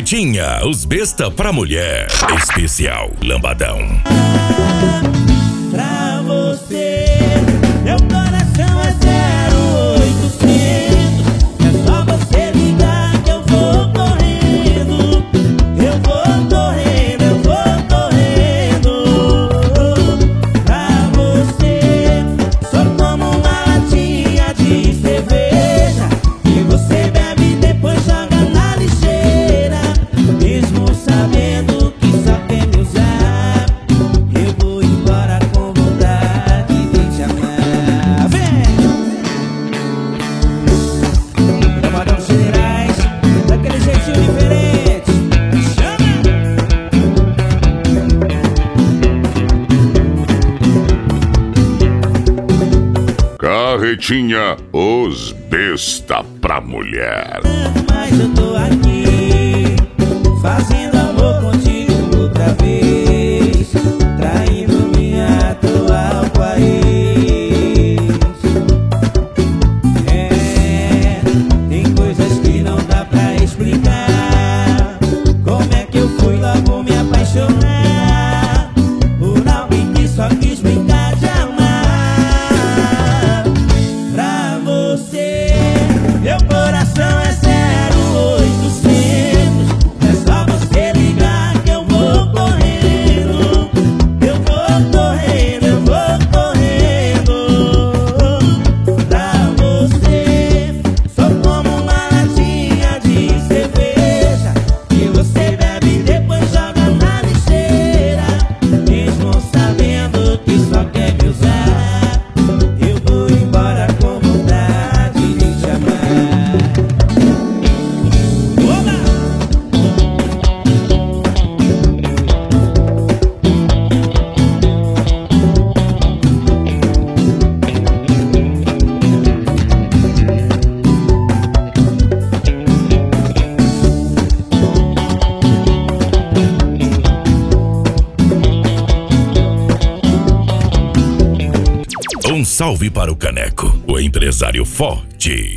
Carretinha, os besta pra mulher. Especial Lambadão. Pra você, meu coração é 0800. É só você ligar que eu vou correndo. Eu vou correndo, eu vou correndo. Pra você, sou como uma latinha de cerveja que você bebe e depois joga na lixeira. Mesmo sabendo que só quer me usar, eu vou embora com vontade de te amar. Vem! Lambadão Gerais, daquele jeitinho diferente. Chama! Carretinha, os besta pra mulher. Mas eu tô aqui, fazendo amor contigo outra vez, traindo minha atual país. Tem coisas que não dá pra explicar. Como é que eu fui logo me apaixonar por alguém que só quis brincar de amar? Pra você, meu coração é 0800. É só você ligar que eu vou correndo. Eu vou correndo, eu vou correndo. Pra você, sou como uma latinha de cerveja que você bebe e depois joga na lixeira. Mesmo sabendo que só quer me usar, eu vou embora com vontade de te amar. Oba! Um salve para o Caneco, o empresário forte.